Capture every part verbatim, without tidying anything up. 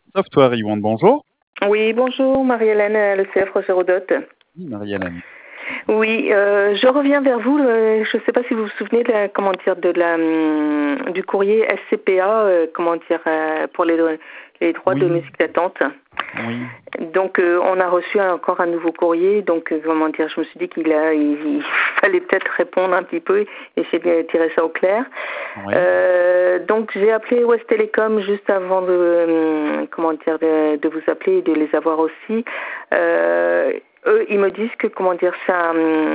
Software Yvonne, bonjour. Oui, bonjour, Marie-Hélène, euh, le C F Roger Rodotte. Oui, Marie-Hélène. Oui, euh, je reviens vers vous. le- je ne sais pas si vous vous souvenez de la, comment dire, de la, hum, du courrier S C P A, euh, comment dire, euh, pour les, les droits de Oui, musique d'attente. oui, Donc, euh, on a reçu encore un nouveau courrier. Donc, euh, comment dire, je me suis dit qu'il a, il, il fallait peut-être répondre un petit peu, essayer de tirer ça au clair. oui, Euh, donc, j'ai appelé West Telecom juste avant de, hum, comment dire, de, de vous appeler et de les avoir aussi. Euh, eux, ils me disent que, comment dire, c'est un,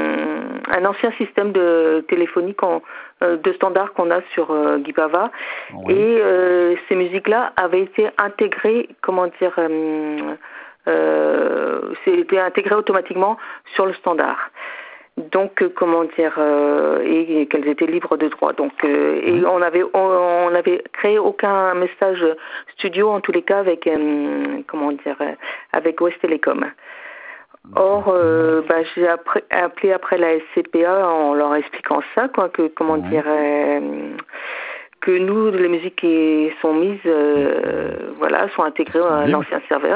un ancien système de téléphonie qu'on- euh, de standard qu'on a sur euh, Gibava. oui. Et euh, ces musiques-là avaient été intégrées, comment dire, euh, euh, c'était intégré automatiquement sur le standard. Donc, euh, comment dire, euh, et, et qu'elles étaient libres de droit. Donc, euh, et Oui. on avait, on, on avait créé aucun message studio en tous les cas avec, euh, comment dire, euh, avec West Telecom. Or, euh, D'accord. bah, j'ai après- appelé après la S C P A en leur expliquant ça, quoi, que comment Oui. dire, euh, que nous, les musiques qui sont mises, euh, voilà, sont Qui intégrées sont à un libres. ancien serveur.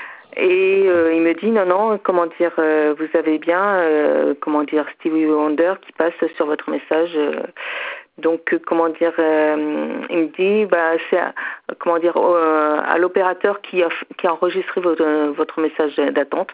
Et euh, il me dit non, non, comment dire, euh, vous avez bien, euh, comment dire, Stevie Wonder qui passe sur votre message. euh, donc, euh, comment dire, euh, il me dit, bah, c'est, à- comment dire, euh, à l'opérateur qui a, qui a enregistré votre, votre message d'attente,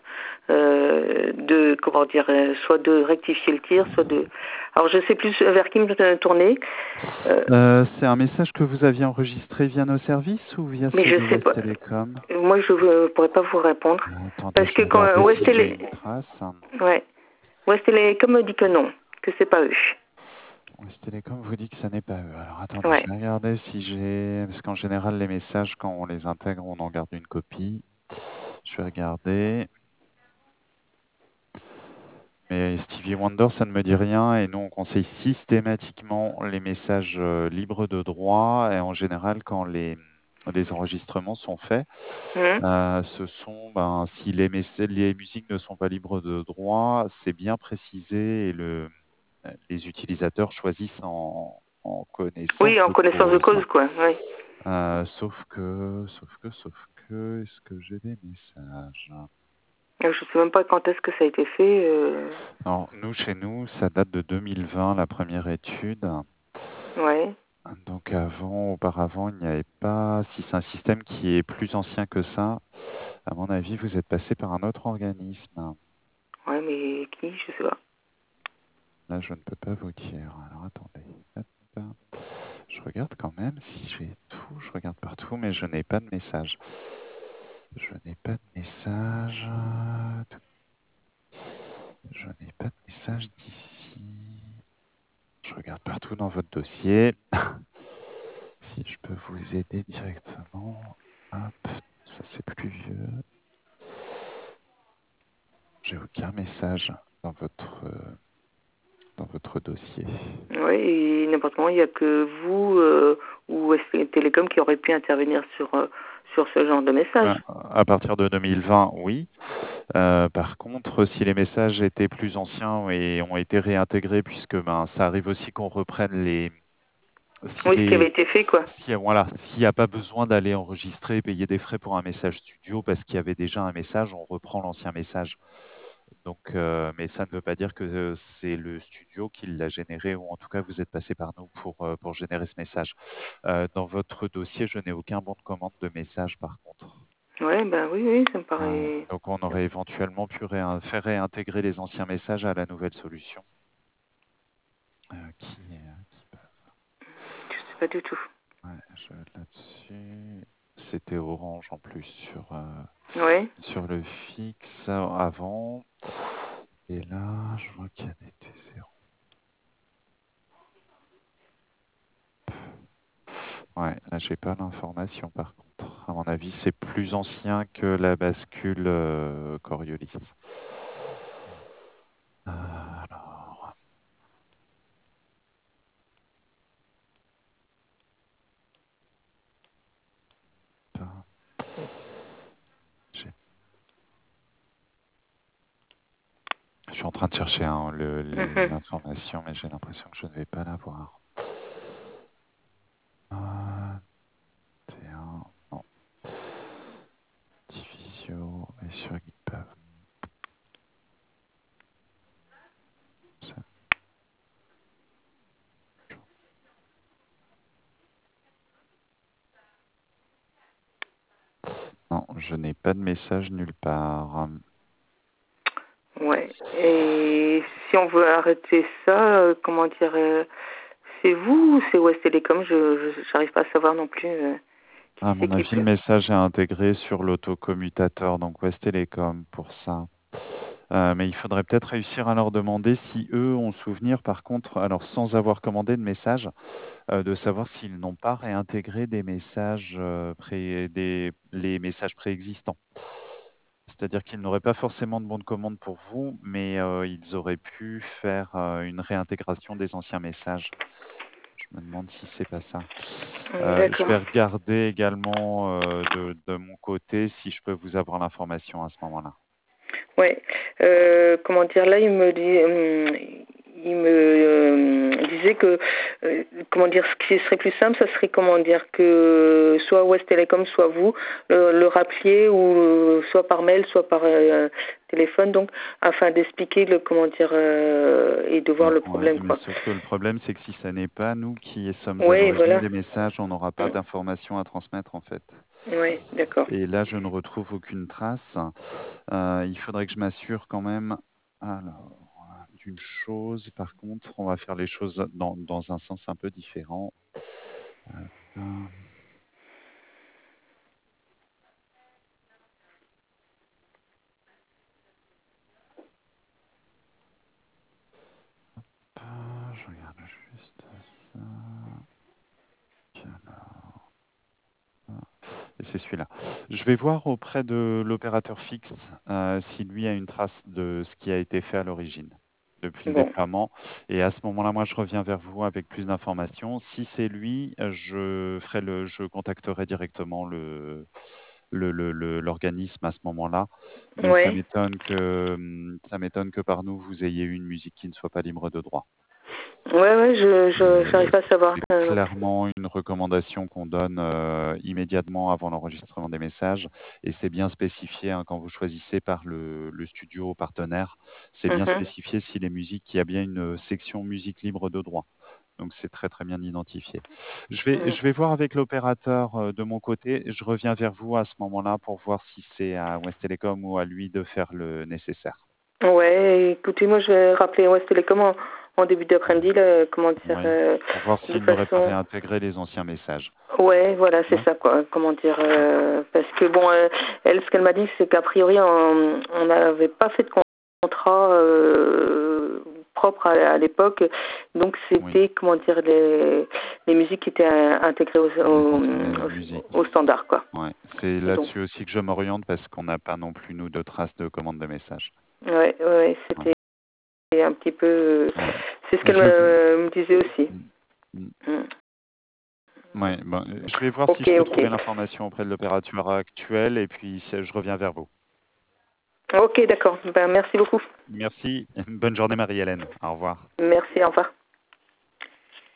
euh, de, comment dire, euh, soit de rectifier le tir, soit de. Alors, je sais plus vers qui me tourner. Euh, Euh, c'est un message que vous aviez enregistré via nos services ou via mais ceux je de sais West pas. Telecom? Moi, je ne pourrais pas vous répondre. Euh, attendez, Parce je que vais quand regarder West si j'ai Télé... une trace. Ouais. West Télécom me dit que non, que c'est pas eux. West Telecom vous dit que ça n'est pas eux. Alors attendez, je Ouais. vais regarder si j'ai. Parce qu'en général, les messages, quand on les intègre, on en garde une copie. Je vais regarder. Mais Stevie Wonder, ça ne me dit rien et nous, on conseille systématiquement les messages euh, libres de droit et en général, quand les, les enregistrements sont faits, Hum. euh, ce sont, ben, si les, mess- les musiques ne sont pas libres de droit, c'est bien précisé et le, les utilisateurs choisissent en, en Oui, connaissance en de connaissance de cause. cause, quoi. Oui. Euh, sauf que, sauf que, sauf que, est-ce que j'ai des messages? Je sais même pas quand est-ce que ça a été fait. Euh... Alors, nous, chez nous, ça date de deux mille vingt, la première étude. Ouais. Donc avant, auparavant, il n'y avait pas. Si c'est un système qui est plus ancien que ça, à mon avis, vous êtes passé par un autre organisme. Ouais, mais qui? Je sais pas. Là, je ne peux pas vous dire. Alors attendez. Hop. Je regarde quand même si j'ai tout. Je regarde partout, mais je n'ai pas de message. Je n'ai pas de message. Je n'ai pas de message d'ici. Je regarde partout dans votre dossier. Si je peux vous aider directement. Hop, ça c'est plus vieux. J'ai aucun message dans votre, euh, dans votre dossier. Oui, et n'importe comment, il n'y a que vous euh, ou West Télécom qui aurait pu intervenir sur, euh, sur ce genre de message. À, à partir de deux mille vingt, oui. Euh, par contre, si les messages étaient plus anciens et ont été réintégrés, puisque ben, ça arrive aussi qu'on reprenne les. Si Oui, ce qui avait les été fait, quoi. si, voilà, s'il n'y a pas besoin d'aller enregistrer et payer des frais pour un message studio parce qu'il y avait déjà un message, on reprend l'ancien message. Donc, euh, mais ça ne veut pas dire que euh, c'est le studio qui l'a généré, ou en tout cas vous êtes passé par nous pour, euh, pour générer ce message. Euh, dans votre dossier, je n'ai aucun bon de commande de message par contre. Ouais, ben oui, oui, ça me Ouais. paraît. Donc on aurait éventuellement pu réin- faire réintégrer les anciens messages à la nouvelle solution. Euh, qui, euh, qui peuvent. Je sais pas du tout. Ouais, je là-dessus. C'était Orange en plus sur, euh, Ouais. sur le fixe avant. Et là, je vois qu'il y a des T zéro. Ouais, là, j'ai pas l'information par contre. À mon avis, c'est plus ancien que la bascule euh, Coriolis. Euh, alors, putain, j'ai- je suis en train de chercher hein, le- Mhm. l'information, mais j'ai l'impression que je ne vais pas l'avoir. Euh, T un, non. Non, je n'ai pas de message nulle part. Ouais. Et si on veut arrêter ça, euh, comment dire, euh, c'est vous ou c'est West Telecom? Je n'arrive pas à savoir non plus euh, qui À c'est mon qui avis, le peut. message est intégré sur l'autocommutateur, donc West Telecom pour ça. Euh, mais il faudrait peut-être réussir à leur demander si eux ont souvenir, par contre, alors sans avoir commandé de message, euh, de savoir s'ils n'ont pas réintégré des messages euh, pré- des, les messages préexistants. C'est-à-dire qu'ils n'auraient pas forcément de bon de commande pour vous, mais euh, ils auraient pu faire euh, une réintégration des anciens messages. Je me demande si c'est pas ça. Euh, je D'accord. vais regarder également euh, de, de mon côté si je peux vous avoir l'information à ce moment-là. Ouais. Euh, comment dire, là, il me dit, hum, il me euh, disait que, euh, comment dire, ce qui serait plus simple, ça serait, comment dire, que soit West Telecom, soit vous, le, le rappeliez, ou euh, soit par mail, soit par euh, téléphone, donc, afin d'expliquer le, comment dire, euh, et de voir Oh, le ouais, problème, mais quoi. sauf que le problème, c'est que si ce n'est pas nous qui sommes à Oui, l'origine voilà. des messages, on n'aura pas Hum. d'informations à transmettre en fait. Oui, d'accord. Et là, je ne retrouve aucune trace. Euh, il faudrait que je m'assure quand même. Alors, d'une chose, par contre, on va faire les choses dans, dans un sens un peu différent. Euh, euh, je regarde juste ça. Alors, et c'est celui-là. Je vais voir auprès de l'opérateur fixe euh, si lui a une trace de ce qui a été fait à l'origine depuis le Bon. déploiement. Et à ce moment-là, moi, je reviens vers vous avec plus d'informations. Si c'est lui, euh, je ferai le, je contacterai directement le, le, le- le- l'organisme à ce moment-là. Mais ça Ouais. m'étonne que, hum, ça m'étonne que par nous, vous ayez eu une musique qui ne soit pas libre de droit. Ouais, ouais, je, je, Euh, j'arrive pas à savoir. c'est euh, non plus. clairement une recommandation qu'on donne euh, immédiatement avant l'enregistrement des messages et c'est bien spécifié hein, quand vous choisissez par le, le studio partenaire, c'est bien Mhm. spécifié si les musiques, il y a bien une section musique libre de droit. Donc c'est très très bien identifié. Je vais, Mm. je vais voir avec l'opérateur euh, de mon côté. Je reviens vers vous à ce moment-là pour voir si c'est à West Telecom ou à lui de faire le nécessaire. Ouais, écoutez, moi je vais rappeler West Telecom en, en début d'après-midi, là, comment dire, Oui. euh, Pour voir de s'il n'aurait pas façon. réintégré les anciens messages. Ouais, voilà, c'est Ouais. ça, quoi. Comment dire, euh, parce que bon, euh, elle, ce qu'elle m'a dit, c'est qu'a priori, on on n'avait pas fait de contrat euh, propre à, à l'époque, donc Oui. c'était, comment dire, les, les musiques qui étaient euh, intégrées au, Les au, anciennes au musiques. standard, quoi. Ouais. C'est Donc, là-dessus aussi que je m'oriente parce qu'on n'a pas non plus, nous, de traces de commande de messages. ouais, ouais, Ouais. c'était un petit peu, euh, Ouais. c'est ce qu'elle Je... me, me disait aussi. Mm, mm. Mm. Ouais, bon, euh, je vais voir si Ok, je peux ok. trouver l'information auprès de l'opérateur actuel et puis si- je reviens vers vous. Ok, d'accord. Ben, merci beaucoup. Merci. Bonne journée, Marie-Hélène. Au revoir. Merci, au revoir.